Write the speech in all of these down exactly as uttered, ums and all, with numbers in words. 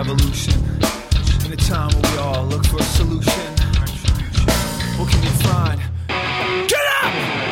revolution. In a time where we all look for a solution. What can you find? Get up!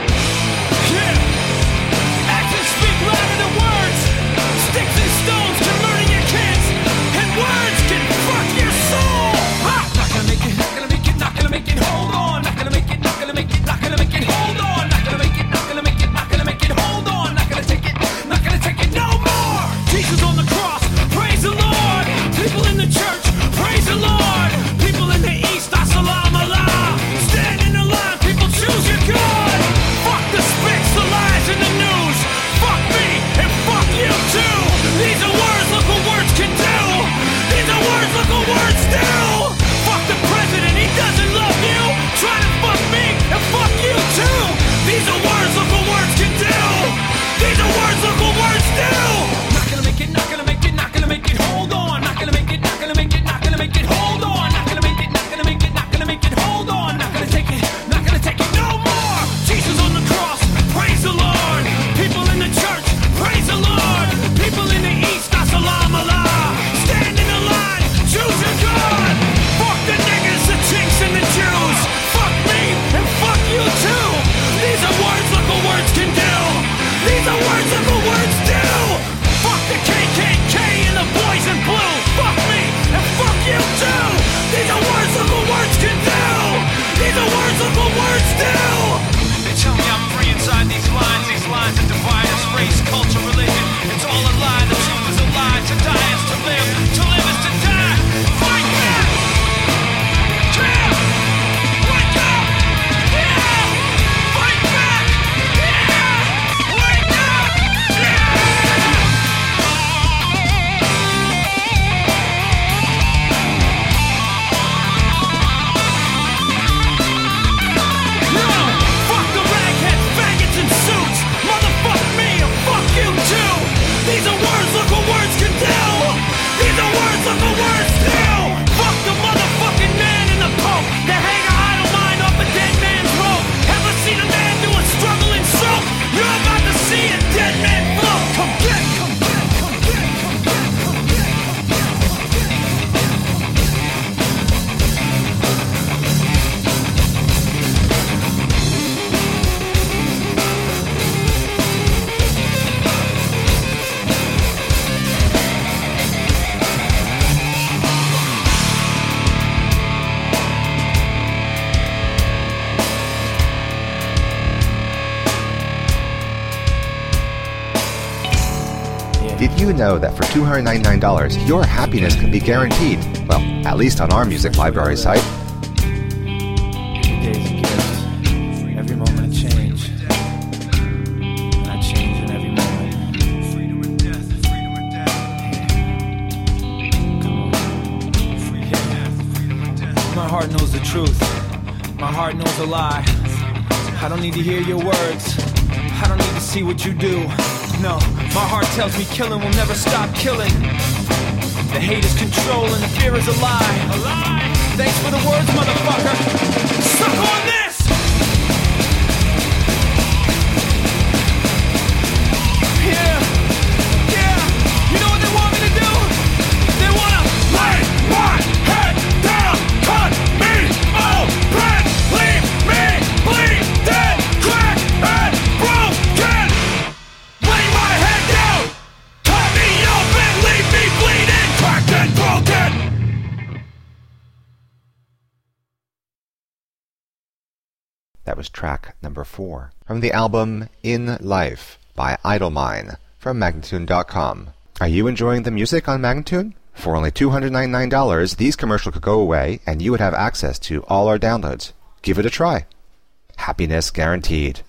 Yeah! Actions speak louder than words. Sticks and stones can murder your kids. And words can fuck your soul. Ha! Not gonna make it, not gonna make it, not gonna make it, hold on. Not gonna make it, not gonna make it, not gonna make it, hold on. Not gonna make it, not gonna make it, not gonna make it, hold on. Not gonna take it, not gonna take it no more. Jesus on the cross, praise the Lord. People in the church, praise the Lord. People in the east, assalamu alaikum. Stand in the line, people choose your God. Fuck the spics, the lies, and the news. Fuck me, and fuck you too. These are words, look what words can do. These are words, look what words do. Fuck the president, he doesn't love you. Try to fuck me, and fuck you too. These are words, look what words can do. These are words, look what words do. Not gonna make it, not gonna make it, not gonna make it, hold on. Not gonna make it, not gonna make it, not gonna make it, hold on. Not gonna make it, not gonna make it, not gonna make it, hold on. Not gonna take it, not gonna take it no more. Jesus on the cross, praise the Lord. People in the church, praise the Lord. People in the east, assalamu alaikum. Stand in the line, choose your God. Fuck the niggas, the chinks, and the Jews. Fuck me, and fuck you too. These are words, look what words can do. These are words, look what words do. Fuck the K K K and the boys in blue. Fuck me, and fuck you too. These are words, look what words can do. These are words, look what words do. They tell me I'm free inside these lines. These lines that divide us, race, culture, religion. It's all a lie, the truth is a lie. To die is to live, to live is to die. Fight back! Yeah! Wake up! Yeah! Fight back! Yeah! Wake up! Fuck the ragheads, faggots, and suits. Motherfuck me and fuck you too. These are words, look what words can do. These are words, look what words do. Fuck the motherfucking man and the pope. They hang a idle mind off a dead man's rope. Ever seen a man do a struggling stroke? You're about to see a dead man float. Come get, come get, come get, come get, come get, come get, come get. Did you know that for two hundred ninety-nine dollars, your happiness can be guaranteed? Well, at least on our music library site. Every day's a gift, every moment a change, and I change in every moment. Freedom or death, freedom or death. Come on. Freedom or death, freedom or death. My heart knows the truth. My heart knows a lie. I don't need to hear your words. I don't need to see what you do. No, my heart tells me killing will never stop killing. The hate is control and the fear is a lie. A lie. Thanks for the words, motherfucker. Suck on this! Yeah, yeah. You know what they want me to do? They wanna lay my head down, cut me open, leave me bleeding, cracked and broken. Lay my head down, cut me open, leave me bleeding, cracked and broken. That was track number four from the album In Life by Idlemine from Magnatune dot com. Are you enjoying the music on Magnatune? For only two hundred ninety-nine dollars, these commercials could go away and you would have access to all our downloads. Give it a try. Happiness guaranteed.